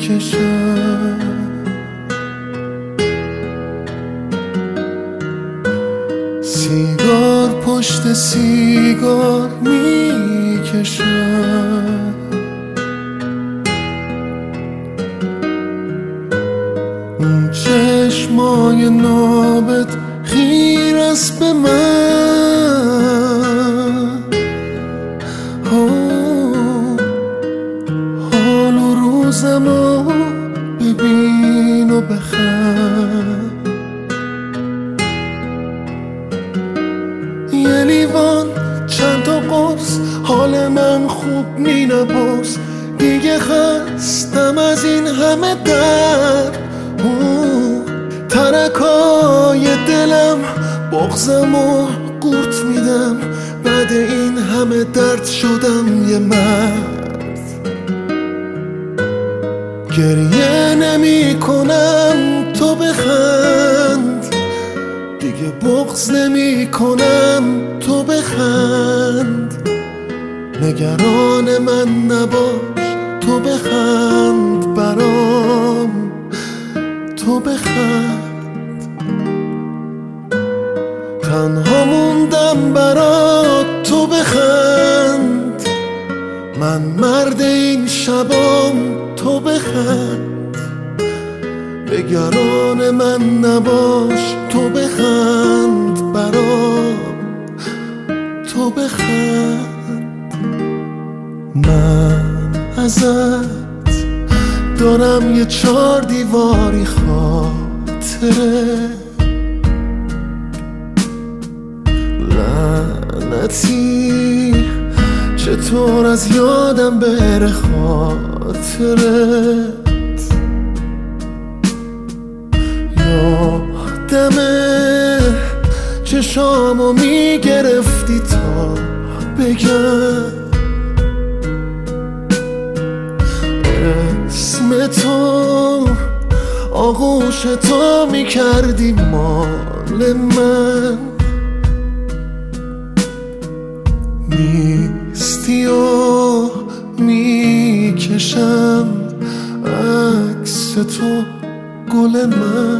میکشم. سیگار پشت سیگار میکشم. اون چشمای نابت خیر است به من. حال و روزمو ببین و بخند. یه لیوان چند تا قرص حال من خوب می نبرس. دیگه خستم از این همه درد. ترکای دلم بغزم و قورت میدم. بعد این همه درد شدم یه مرد. گریه نمی کنم تو بخند. دیگه بغض نمی کنم تو بخند. نگران من نباش تو بخند برام. تو بخند. تنها موندم برات تو بخند. من مرد این شبام تو بخند. نگران من نباش تو بخند برام. تو بخند. من ازت دارم یه 4 دیواری خاطره. لعنتی چطور از یادم بره خاطرت. یادمه چشامو میگرفتی تا بگم اسم تو. آغوش تو میکردی مال من. نیستی و میکشم عکس تو گل من.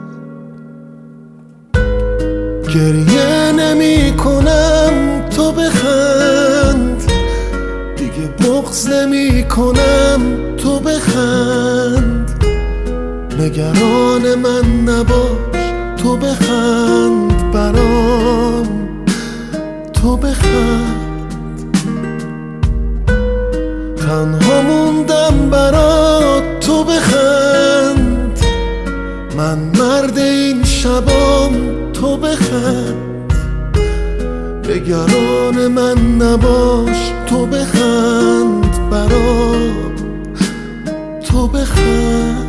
گریه نمی کنم تو بخند. دیگه بغض نمی کنم تو بخند. نگران من نباش تو بخند برام. تو بخند. تنها موندم برات تو بخند. من مرد این شبام تو بخند. نگران من نباش تو بخند برام. تو بخند.